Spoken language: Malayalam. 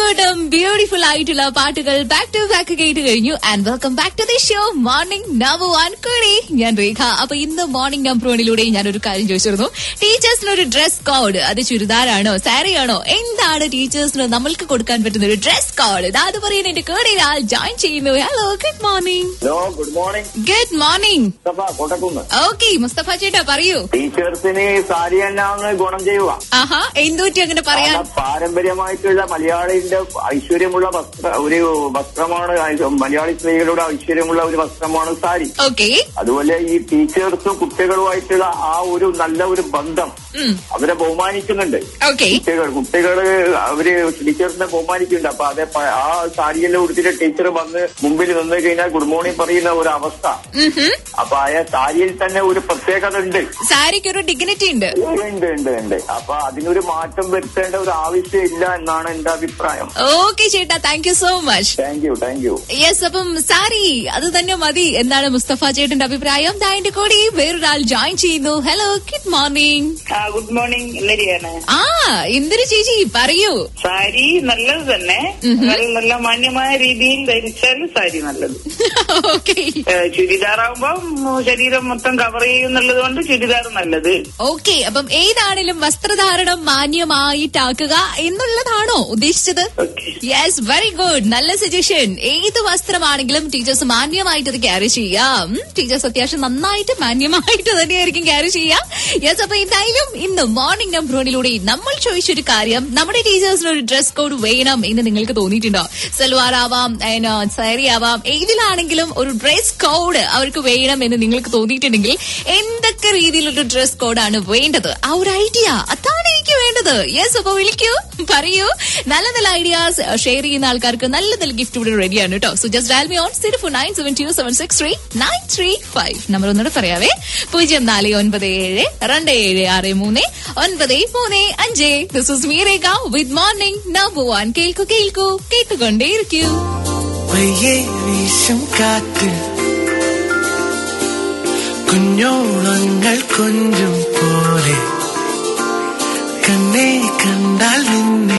കൂട്ടം ബ്യൂട്ടിഫുൾ ആയിട്ടുള്ള പാട്ടുകൾ ബാക്ക് ടു ബാക്ക് കേട്ട് കഴിഞ്ഞു. And welcome back to the show morning number 1 കൂടി. ഞാൻ രേഖ. അപ്പൊ ഇന്ന് മോർണിംഗ് നമ്പർ 1 ഞാനൊരു കാര്യം ചോദിച്ചിരുന്നു. ടീച്ചേഴ്സിന് ഒരു ഡ്രസ് കോഡ്, അത് ചുരിദാറാണോ സാരിയാണോ, എന്താണ് ടീച്ചേഴ്സിന് നമ്മൾക്ക് കൊടുക്കാൻ പറ്റുന്ന ഒരു ഡ്രസ് കോഡ്? അത് പറയാൻ എന്റെ കൂടെ ആൾ ജോയിൻ ചെയ്യുന്നു. Hello, good morning. Hello, good morning. Good morning. Kottakkunnu. Okay, Mustafa ചേട്ടാ പറയൂ. ടീച്ചേഴ്സിന് സാരി തന്നെയാണ് ഗുണം ചെയ്യുക. ആഹാ, എന്തുപറ്റി അങ്ങനെ പറയാൻ? പാരമ്പര്യമായിട്ടുള്ള മലയാളിന്റെ ഐശ്വര്യമുള്ള ഒരു വസ്ത്രമാണ്, മലയാളി സ്ത്രീകളുടെ ഐശ്വര്യമുള്ള ഒരു വസ്ത്രമാണ് സാരി. ഓക്കെ. അതുപോലെ ഈ ടീച്ചേഴ്സും കുട്ടികളുമായിട്ടുള്ള ആ ഒരു നല്ല ഒരു ബന്ധം അവരെ ബഹുമാനിക്കുന്നുണ്ട്. കുട്ടികള് അവര് ടീച്ചേഴ്സിനെ ബഹുമാനിക്കുന്നുണ്ട്. അപ്പൊ അതേ ആ സാരിയെല്ലാം ഉടുത്തിട്ട് ടീച്ചർ വന്ന് മുമ്പിൽ നിന്ന് കഴിഞ്ഞാൽ ഗുഡ് മോർണിംഗ് പറയുന്ന ഒരു അവസ്ഥ. അപ്പൊ ആ സാരിയിൽ തന്നെ ഒരു പ്രത്യേകത ഉണ്ട്. സാരിക്ക് ഒരു ഡിഗ്നിറ്റി ഉണ്ട്. ഉണ്ട്. അപ്പൊ അതിനൊരു മാറ്റം വരുത്തേണ്ട ഒരു ആവശ്യം ഇല്ല എന്നാണ് എന്റെ അഭിപ്രായം. ഓക്കെ ചേട്ടാ, thank you so much. Thank you. Yes, അപ്പം സാരി അത് തന്നെ മതി എന്നാണ് മുസ്തഫ ചേട്ടന്റെ അഭിപ്രായം. അതിന്റെ കൂടി വേറൊരാൾ ജോയിൻ ചെയ്യുന്നു. Hello, good morning. Good morning. ഇന്ദിരയാണ്. ഇന്ദിര ചേച്ചി പറയൂ. സാരി നല്ലത് തന്നെ, നല്ല മാന്യമായ രീതിയിൽ ധരിച്ചാൽ സാരി നല്ലത്. ഓക്കെ. ചുരിദാറാകുമ്പോ ശരീരം മൊത്തം കവർ ചെയ്യുന്നുള്ളത് കൊണ്ട് ചുരിദാർ നല്ലത്. ഓക്കെ, അപ്പം ഏതാണെങ്കിലും വസ്ത്രധാരണം മാന്യമായിട്ടാക്കുക എന്നുള്ളതാണോ ഉദ്ദേശിച്ചത്? Yes, very good. നല്ല സജഷൻ. ഏത് വസ്ത്രമാണെങ്കിലും ടീച്ചേഴ്സ് മാന്യമായിട്ട് അത് ക്യാരി ചെയ്യാം. ടീച്ചേഴ്സ് അത്യാവശ്യം നന്നായിട്ട് മാന്യമായിട്ട് തന്നെയായിരിക്കും ക്യാരി ചെയ്യാം. യെസ്, അപ്പൊ എന്തായാലും ഇന്ന് മോർണിംഗ് നമ്പർ 1 നമ്മൾ ചോദിച്ചൊരു കാര്യം, നമ്മുടെ ടീച്ചേഴ്സിന് ഒരു ഡ്രസ് കോഡ് വേണം എന്ന് നിങ്ങൾക്ക് തോന്നിയിട്ടുണ്ടോ? സൽവാർ ആവാം, സാരി ആവാം, ഏതിലാണെങ്കിലും ഒരു ഡ്രസ് കോഡ് അവർക്ക് വേണം എന്ന് നിങ്ങൾക്ക് തോന്നിയിട്ടുണ്ടെങ്കിൽ എന്തൊക്കെ രീതിയിലൊരു ഡ്രസ് കോഡാണ് വേണ്ടത്? ആ ഒരു ഐഡിയ അതാണ് എനിക്ക് വേണ്ടത്. യെസ്, അപ്പൊ വിളിക്കൂ, പറയൂ. നല്ല നല്ല ഐഡിയാസ് ഷെയർ ചെയ്യുന്ന ആൾക്കാർക്ക് നല്ല നല്ല ഗിഫ്റ്റ് ഇവിടെ റെഡിയാണ് കേട്ടോ. So just dial me on 0497276395. Number ഒന്നുകൂടെ പറയാവേ, 049727639395. This is me Rekha with morning number 1. കേൾക്കൂ, കേട്ടുകൊണ്ടേയിരിക്കൂ. വീശും കാറ്റ് കുഞ്ഞോളങ്ങൾ കൊഞ്ചും പോലെ കണ്ണേ കണ്ടാൽ നിന്നെ